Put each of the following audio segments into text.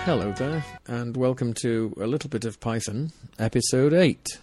Hello there, and welcome to A Little Bit of Python, Episode 8.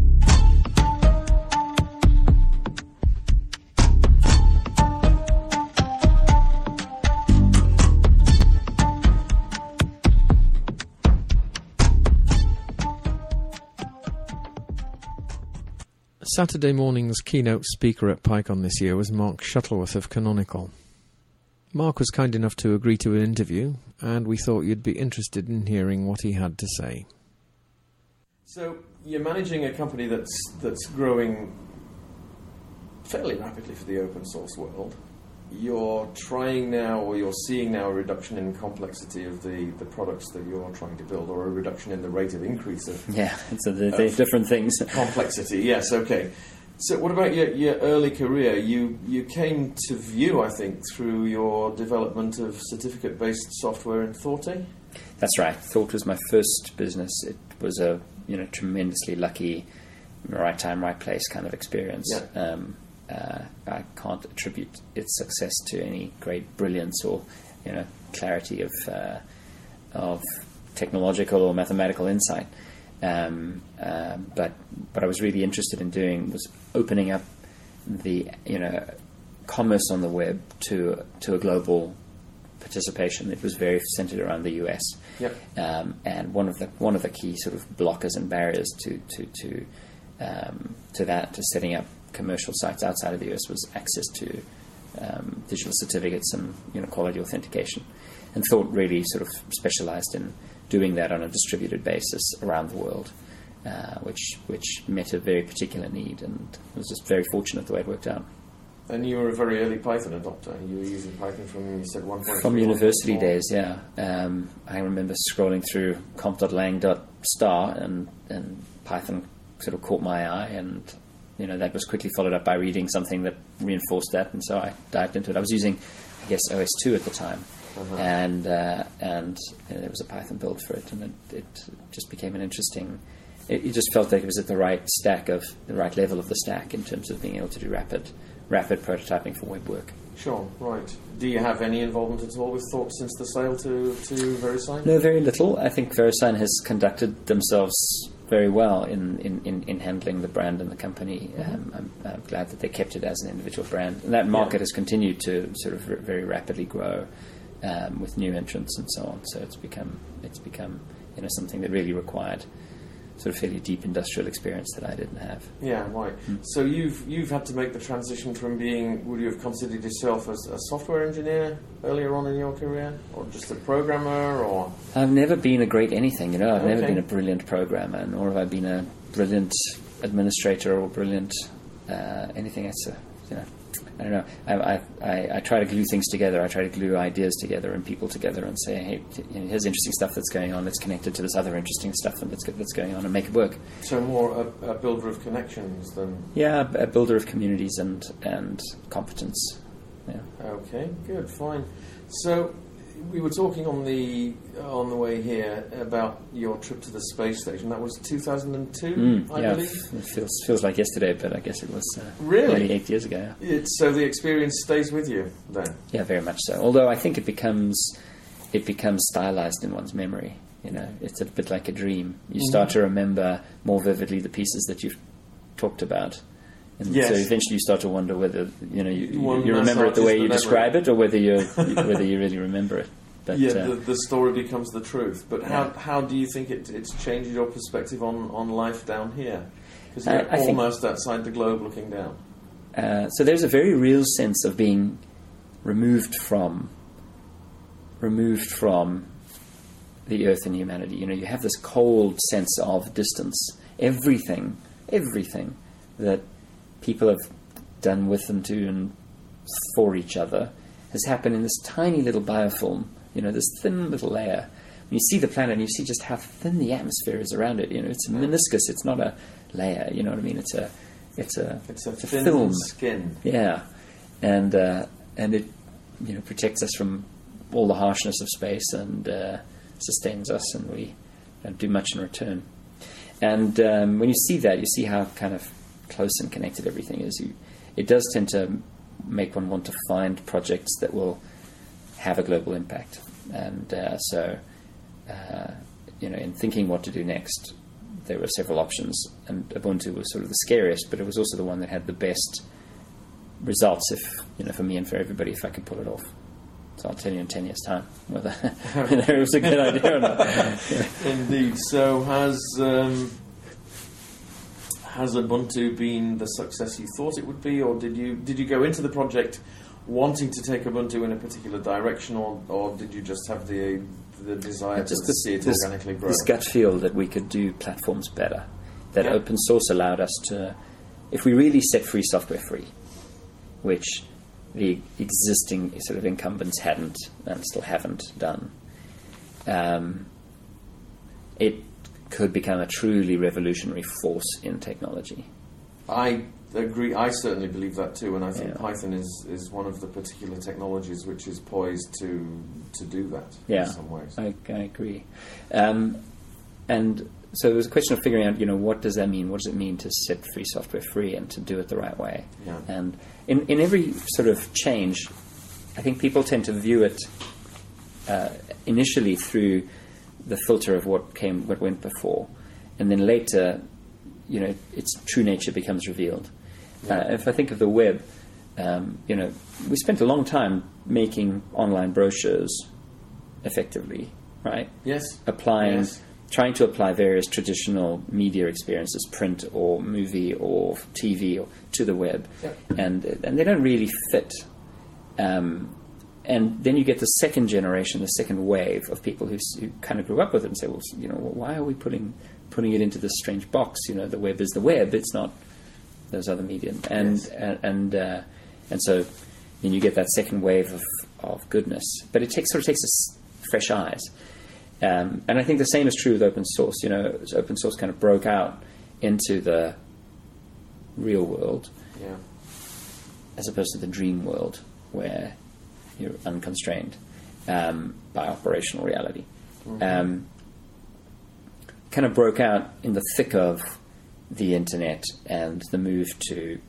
Saturday morning's keynote speaker at PyCon this year was Mark Shuttleworth of Canonical. Mark was kind enough to agree to an interview, and we thought you'd be interested in hearing what he had to say. So, you're managing a company that's growing fairly rapidly for the open source world. You're trying now, or you're seeing now, a reduction in complexity of the products that you're trying to build, or a reduction in the rate of increase of... Yeah, so they're different things. Complexity, yes, okay. So what about your early career? You came to Vue, I think, through your development of certificate-based software in Thaughty? That's right. Thought was my first business. It was a tremendously lucky, right time, right place kind of experience. Yeah. I can't attribute its success to any great brilliance or clarity of technological or mathematical insight. But what I was really interested in doing was opening up the commerce on the web to a global participation. It was very centered around the US. Yep. And one of the key sort of blockers and barriers to setting up commercial sites outside of the US was access to digital certificates and quality authentication. And Thought really sort of specialized in doing that on a distributed basis around the world, which met a very particular need, and I was just very fortunate the way it worked out. And you were a very early Python adopter. You were using Python from, you said, 1.3. From university days, yeah. I remember scrolling through comp.lang.star, and Python sort of caught my eye, and that was quickly followed up by reading something that reinforced that, and so I dived into it. I was using, I guess, OS2 at the time. Uh-huh. And there was a Python build for it, and it just became an interesting... It just felt like it was at the right level of the stack in terms of being able to do rapid prototyping for web work. Sure, right. Do you have any involvement at all with Thought since the sale to VeriSign? No, very little. I think VeriSign has conducted themselves very well in handling the brand and the company. I'm glad that they kept it as an individual brand. And that market has continued to sort of very rapidly grow with new entrants and so on. So it's become something that really required sort of fairly deep industrial experience that I didn't have. Yeah, right. So you've had to make the transition from being, would you have considered yourself as a software engineer earlier on in your career, or just a programmer, or? I've never been a great anything, I've never been a brilliant programmer, nor have I been a brilliant administrator or brilliant anything. It's I don't know. I try to glue things together. I try to glue ideas together and people together and say, hey, here's interesting stuff that's going on. It's connected to this other interesting stuff that's going on, and make it work. So more a builder of connections than... Yeah, a builder of communities and competence. Yeah. Okay, good, fine. So we were talking on the way here about your trip to the space station. That was 2002, I believe. It feels like yesterday, but I guess it was really nearly 8 years ago. Yeah. So the experience stays with you then? Yeah, very much so. Although I think it becomes stylized in one's memory. It's a bit like a dream. You start to remember more vividly the pieces that you've talked about. And so eventually you start to wonder whether you remember it the way you describe it, or whether you really remember it. But, the story becomes the truth. But how do you think it's changed your perspective on life down here? Because you're almost outside the globe looking down. So there's a very real sense of being removed from the earth and humanity. You have this cold sense of distance. Everything that people have done with and to and for each other has happened in this tiny little biofilm, this thin little layer. When you see the planet and you see just how thin the atmosphere is around it, it's a meniscus, it's not a layer, you know what I mean? It's a thin film. Skin. Yeah. And it protects us from all the harshness of space and sustains us, and we don't do much in return. And when you see that, you see how kind of close and connected everything is. It does tend to make one want to find projects that will have a global impact. And so in thinking what to do next, there were several options, and Ubuntu was sort of the scariest, but it was also the one that had the best results, for me and for everybody, if I could pull it off. So I'll tell you in 10 years' time whether it was a good idea or not. Indeed. So has Ubuntu been the success you thought it would be, or did you go into the project wanting to take Ubuntu in a particular direction, or did you just have the desire to see it organically grow? This gut feel that we could do platforms better, that open source allowed us to, if we really set free software free, which the existing sort of incumbents hadn't and still haven't done, it could become a truly revolutionary force in technology. I agree. I certainly believe that too, and I think Python is one of the particular technologies which is poised to do that in some ways. I agree. And so it was a question of figuring out, what does that mean? What does it mean to set free software free and to do it the right way? Yeah. And in every sort of change, I think people tend to view it initially through the filter of what went before, and then later, its true nature becomes revealed. If I think of the web, we spent a long time making online brochures effectively, right? Yes. Trying to apply various traditional media experiences, print or movie or TV, to the web, and they don't really fit. And then you get the second generation, the second wave of people who kind of grew up with it and say, well, why are we putting it into this strange box? The web is the web; it's not those other medium. And so then you get that second wave of goodness, but it takes us fresh eyes. And I think the same is true with open source. Open source kind of broke out into the real world, as opposed to the dream world where you're unconstrained by operational reality. Mm-hmm. Kind of broke out in the thick of the internet and the move to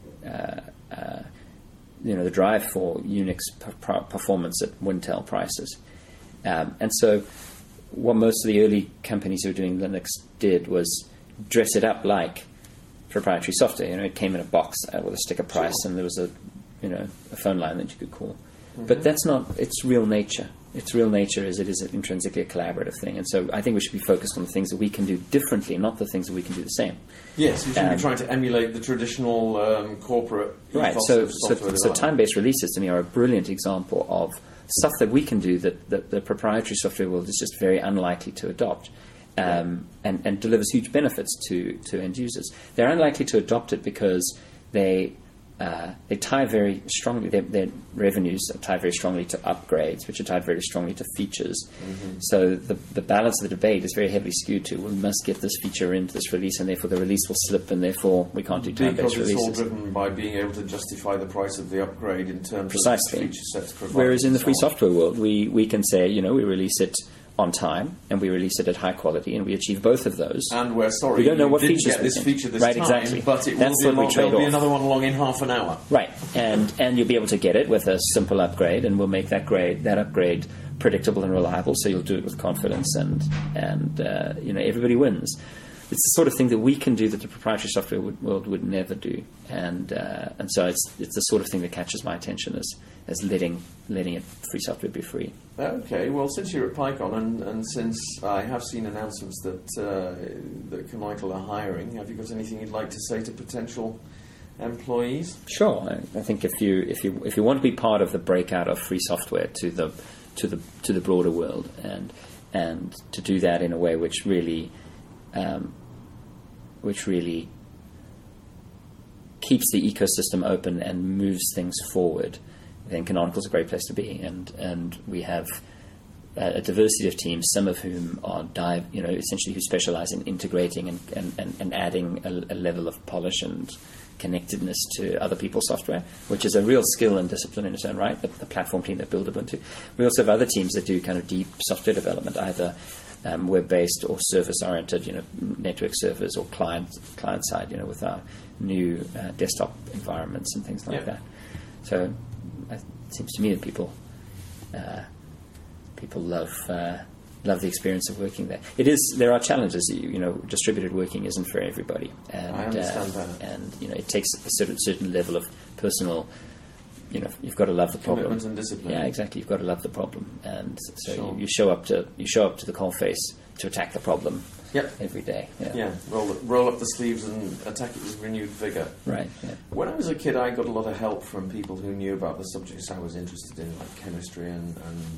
the drive for Unix performance at Wintel prices, and so what most of the early companies who were doing Linux did was dress it up like proprietary software. It came in a box with a sticker price, and there was a phone line that you could call. Mm-hmm. But that's not its real nature. Its real nature is it is intrinsically a collaborative thing. And so I think we should be focused on the things that we can do differently, not the things that we can do the same. Yes, you shouldn't be trying to emulate the traditional corporate right. ethos of software so time-based releases to me are a brilliant example of stuff that we can do that the proprietary software world is just very unlikely to adopt, and delivers huge benefits to end users. They're unlikely to adopt it because they tie very strongly, their revenues are tied very strongly to upgrades, which are tied very strongly to features. Mm-hmm. So the balance of the debate is very heavily skewed to, we must get this feature into this release, and therefore the release will slip, and therefore we can't do time-based releases. Because it's all driven by being able to justify the price of the upgrade in terms Precisely. of feature sets provided. Whereas in the free software world, we can say, we release it on time, and we release it at high quality, and we achieve both of those. And we're sorry, we don't know what didn't features get this feature this right, time, exactly. But it That's will what there'll be another one along in half an hour. Right, and you'll be able to get it with a simple upgrade, and we'll make that upgrade predictable and reliable, so you'll do it with confidence, and everybody wins. It's the sort of thing that we can do that the proprietary software world would never do, and so it's the sort of thing that catches my attention as letting it free software be free. Okay, well, since you're at PyCon and since I have seen announcements that Canonical are hiring, have you got anything you'd like to say to potential employees? Sure, I think if you want to be part of the breakout of free software to the broader world, and to do that in a way which really keeps the ecosystem open and moves things forward, then Canonical is a great place to be. And we have a diversity of teams, some of whom are essentially who specialize in integrating and adding a level of polish and connectedness to other people's software, which is a real skill and discipline in its own right, the platform team that build Ubuntu. We also have other teams that do kind of deep software development, either web-based or service-oriented, network servers or client-side, with our new desktop environments and things like that. So it seems to me that people love love the experience of working there. There are challenges. Distributed working isn't for everybody, and I understand that. And it takes a certain level of personal. You've got to love the problem. Commitment and discipline. Yeah, exactly. You've got to love the problem, and so Sure. you show up to the coalface to attack the problem. Yep. Every day. Yeah. Roll up the sleeves and attack it with renewed vigour. Right. Yeah. When I was a kid, I got a lot of help from people who knew about the subjects I was interested in, like chemistry and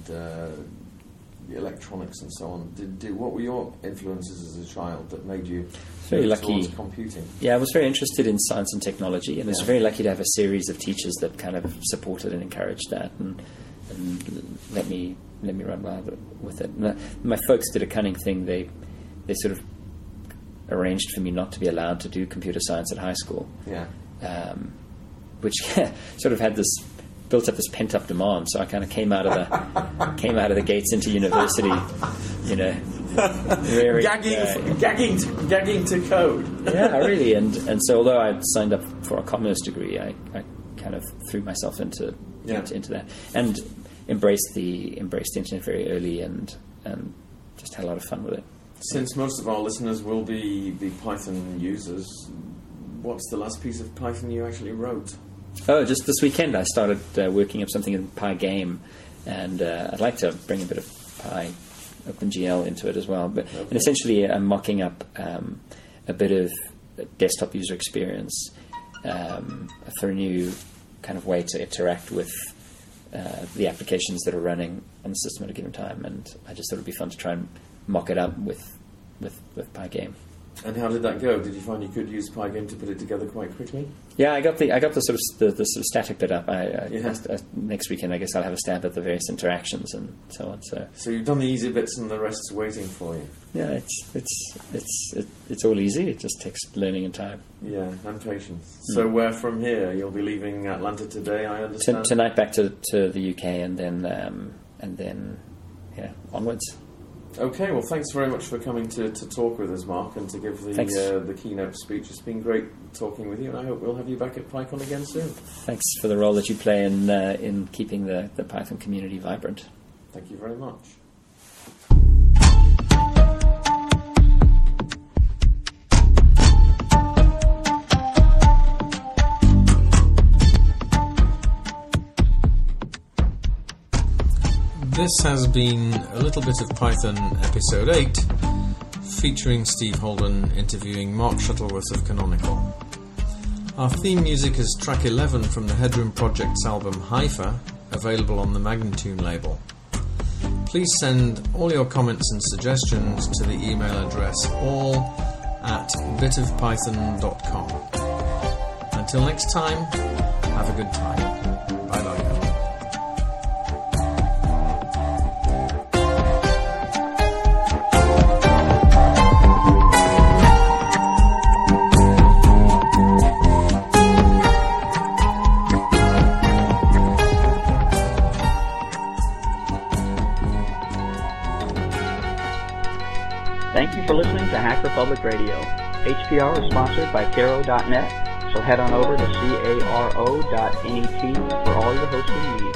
electronics and so on. What were your influences as a child that made you very lucky towards computing? Yeah, I was very interested in science and technology, and I was very lucky to have a series of teachers that kind of supported and encouraged that, and let me run wild with it. My folks did a cunning thing. They sort of arranged for me not to be allowed to do computer science at high school. Yeah. Which sort of had built up this pent up demand. So I kind of came out of the gates into university, very gagging to code. Yeah, really. And so although I signed up for a commerce degree, I kind of threw myself into that and embraced the internet very early and just had a lot of fun with it. Since most of our listeners will be Python users, what's the last piece of Python you actually wrote? Oh, just this weekend I started working up something in Pygame, and I'd like to bring a bit of OpenGL into it as well. And essentially I'm mocking up a bit of desktop user experience for a new kind of way to interact with the applications that are running on the system at a given time. And I just thought it would be fun to try and mock it up with Pygame. And how did that go? Did you find you could use Pygame to put it together quite quickly? Yeah, I got the sort of static bit up. Next weekend, I guess I'll have a stab at the various interactions and so on. So you've done the easy bits, and the rest's waiting for you. Yeah, it's all easy. It just takes learning and time. Yeah, and patience. So from here, you'll be leaving Atlanta today, I understand. Tonight, back to the UK, and then onwards. Okay, well, thanks very much for coming to talk with us, Mark, and to give the keynote speech. It's been great talking with you, and I hope we'll have you back at PyCon again soon. Thanks for the role that you play in keeping the Python community vibrant. Thank you very much. This has been a little bit of Python episode 8, featuring Steve Holden interviewing Mark Shuttleworth of Canonical. Our theme music is track 11 from the Headroom Project's album Haifa, available on the Magnatune label. Please send all your comments and suggestions to the email address all@bitofpython.com. Until next time, have a good time. Bye-bye. Thank you for listening to Hacker Public Radio. HPR is sponsored by Caro.net, so head on over to caro.net for all your hosting needs.